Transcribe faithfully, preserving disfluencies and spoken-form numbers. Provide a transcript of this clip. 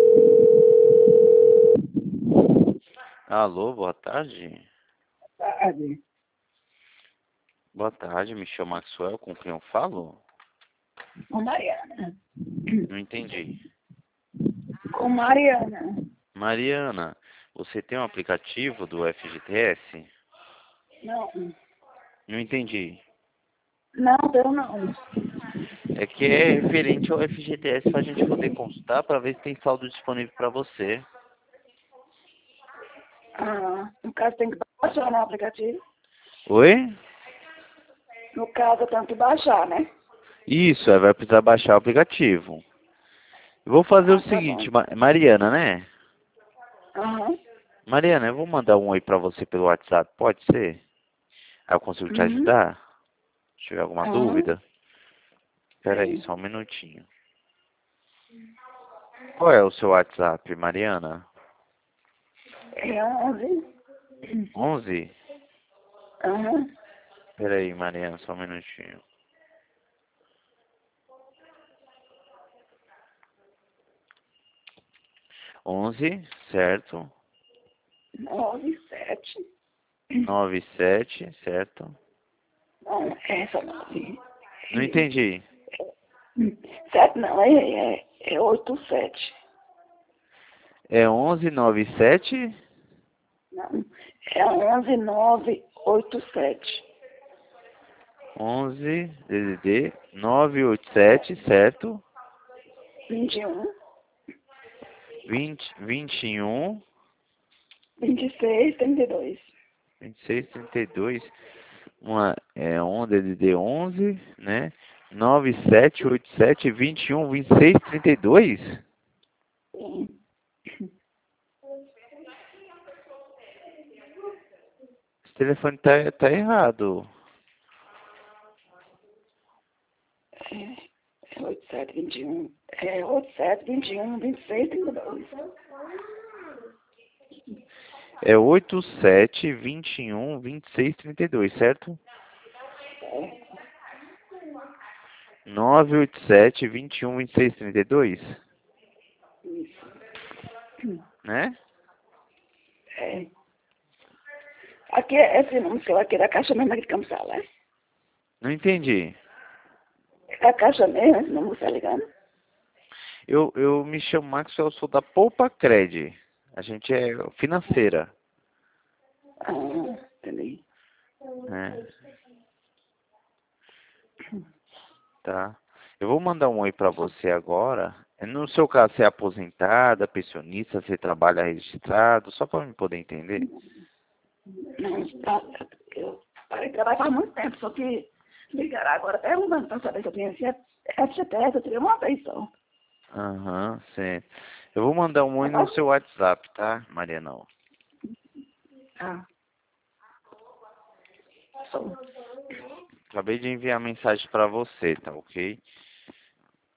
Alô, boa tarde. Tarde. Boa tarde, me chamo Maxwell, com quem eu falo? Com Mariana. Não entendi. Com Mariana. Mariana, você tem um aplicativo do F G T S? Não. Não entendi. Não, eu não. É que é referente ao F G T S para a gente poder consultar para ver se tem saldo disponível para você. Ah, no caso tem que baixar no aplicativo. Oi? No caso eu tenho que baixar, né? Isso, aí vai precisar baixar o aplicativo. Eu vou fazer o Ah, tá bom. seguinte, Ma- Mariana, né? Aham. Mariana, eu vou mandar um oi para você pelo WhatsApp, pode ser? Aí eu consigo te Uhum. ajudar? Se tiver alguma Aham. dúvida? Espera aí, Sim. só um minutinho. Qual é o seu WhatsApp, Mariana? É onze. Onze? Aham. Espera aí, Mariana, só um minutinho. Onze, certo? Nove, sete. Nove sete, certo? Não, é essa nove. Não entendi. Sete não, é, é, é oito, sete. É onze nove sete? Não, é onze, nove, oito, sete. onze D D D nove oito sete, certo? Vinte e um, vinte, vinte e um, vinte e seis, trinta e dois. vinte e seis, trinta e dois. Uma, é um D D D onze, né? nove sete oito sete, vinte e um, vinte e seis, trinta e dois? Sim. Esse telefone tá, tá errado. É oito sete, vinte e um. É oito sete, vinte e um, vinte e seis, trinta e dois. É oito sete vinte e um, vinte e seis, trinta e dois, certo? É, nove oito sete, vinte e um, vinte e seis, trinta e dois, isso. né? É. Aqui é esse número seu aqui é da caixa mesmo aqui de Campos Sal, é? Não entendi. É da caixa mesmo, esse número que você tá ligando? Eu, eu me chamo Max, eu sou da Poupa Cred. A gente é financeira, Ah, entendi. né? Tá. Eu vou mandar um oi pra você agora. No seu caso, você é aposentada, pensionista, você trabalha registrado, só para eu poder entender. Não, tá, eu parei de trabalhar faz muito tempo, só que ligaram agora perguntando pra saber se eu tinha F G T S, eu teria uma vez só. Aham, certo. Eu vou mandar um Tá oi no bom? seu WhatsApp, tá, Mariana? Ah, sou. Acabei de enviar mensagem pra você, tá ok?